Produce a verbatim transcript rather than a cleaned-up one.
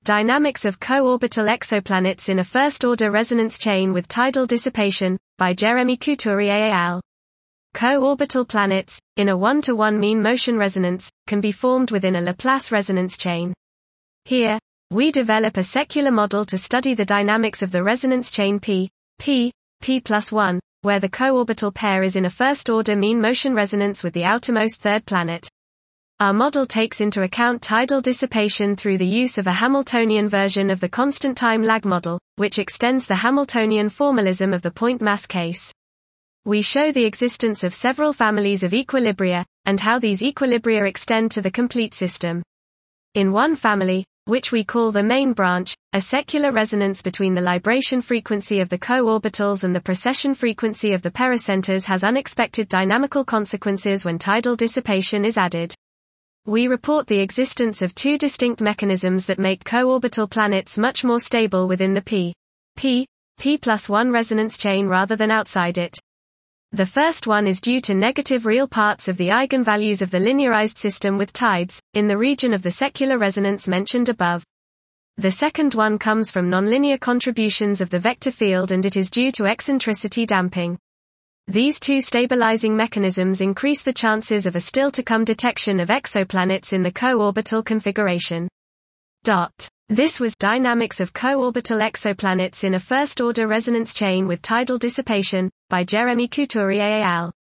Dynamics of Co-orbital Exoplanets in a First-Order Resonance Chain with Tidal Dissipation, by Jeremy Couturier et al. Co-orbital planets, in a one-to-one mean motion resonance, can be formed within a Laplace resonance chain. Here, we develop a secular model to study the dynamics of the resonance chain P, P, P plus one, where the co-orbital pair is in a first-order mean motion resonance with the outermost third planet. Our model takes into account tidal dissipation through the use of a Hamiltonian version of the constant time lag model, which extends the Hamiltonian formalism of the point mass case. We show the existence of several families of equilibria, and how these equilibria extend to the complete system. In one family, which we call the main branch, a secular resonance between the libration frequency of the co-orbitals and the precession frequency of the pericenters has unexpected dynamical consequences when tidal dissipation is added. We report the existence of two distinct mechanisms that make co-orbital planets much more stable within the P, P, P plus one resonance chain rather than outside it. The first one is due to negative real parts of the eigenvalues of the linearized system with tides, in the region of the secular resonance mentioned above. The second one comes from nonlinear contributions of the vector field, and it is due to eccentricity damping. These two stabilizing mechanisms increase the chances of a still-to-come detection of exoplanets in the co-orbital configuration. Dot. This was Dynamics of Co-orbital Exoplanets in a First-Order Resonance Chain with Tidal Dissipation, by Jeremy Couturier et al.